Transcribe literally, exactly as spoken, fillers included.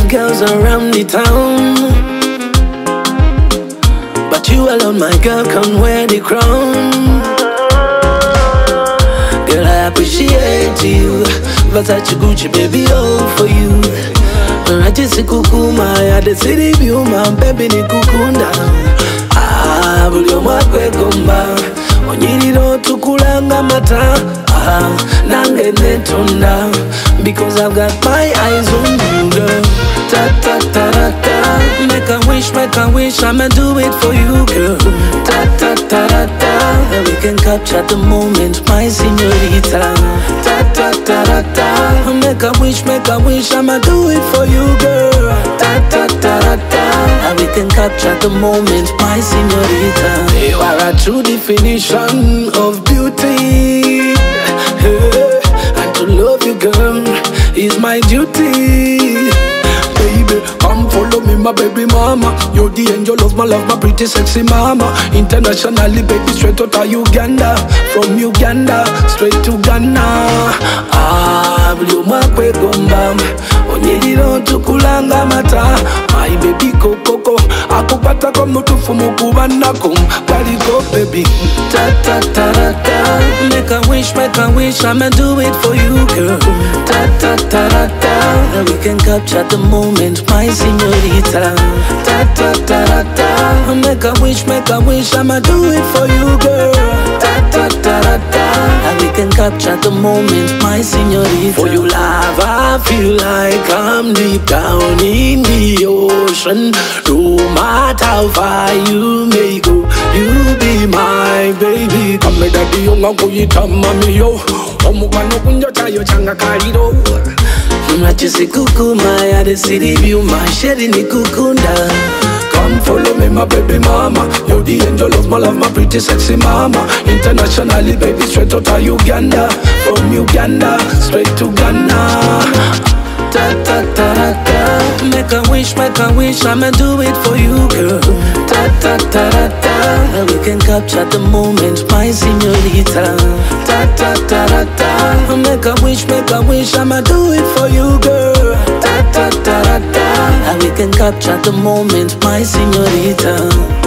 of girls around the town, but you alone, my girl, can wear the crown. Girl, I appreciate you, Versace Gucci, baby, all for you. Rajisi kukuma ya the city view, man, baby ni kukunda. Ah, buli omwakwe gomba, onyiriro tukulanga mata. Ah, nange netunda, because I've got my eyes on you, girl. Ta ta ta ta ta, make a wish, make a wish, I'ma do it for you, girl. Ta ta ta ta ta, we can capture the moment, my señorita. Ta ta ta ta ta, make a wish, make a wish, I'ma do it for you, girl. Ta ta ta ta ta, we can capture the moment, my señorita. You are a true definition of beauty. Hey, and to love you, girl, is my duty. Baby, come follow me, my baby mama. You're the angel of my love, my pretty sexy mama. Internationally, baby, straight out of Uganda. From Uganda, straight to Ghana. Ah, blue makwe gomba, onyiriro tukulanga mata. My baby kokoko, akupata kwa mutufu mukubanako. Body go, baby. Ta ta ta ta ta, make a wish, make a wish, I'ma do it for you, girl. Ta ta ta ta ta, we can capture the moment, my señorita. Ta ta ta ta ta, make a wish, make a wish, I'ma do it for you, girl. Ta ta ta ta ta, we can capture the moment, my señorita. For you, love, I feel like I'm deep down in the ocean. No matter how far you may go, you be my baby. Come daddy, yonga kuyita mami yo. Omugano kunjo chayo changa kaliro. Rajisi kukuma ya the city view, my shady ni kukunda. Come follow me, my baby mama. You're the angel of my love, my pretty sexy mama. Internationally, baby, straight out of Uganda. From Uganda, straight to Ghana. Ta ta ta ta ta, make a wish, make a wish, I'ma do it for you, girl. Ta ta ta ta ta, we can capture the moment, my señorita. Ta ta ta ta ta, make a wish, make a wish, I'ma do it for you, girl. Ta ta ta ta ta, we can capture the moment, my señorita.